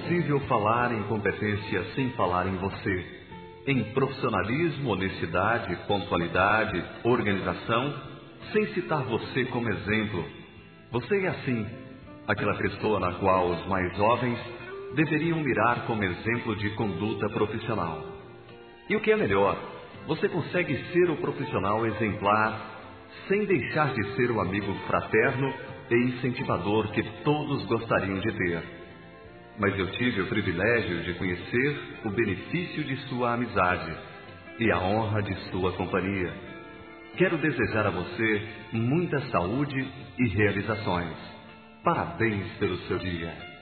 impossível falar em competência sem falar em você. Em profissionalismo, honestidade, pontualidade, organização, sem citar você como exemplo. Você é assim, aquela pessoa na qual os mais jovens deveriam mirar como exemplo de conduta profissional. E o que é melhor, você consegue ser o profissional exemplar sem deixar de ser o amigo fraterno e incentivador que todos gostariam de ter. Mas eu tive o privilégio de conhecer o benefício de sua amizade e a honra de sua companhia. Quero desejar a você muita saúde e realizações. Parabéns pelo seu dia.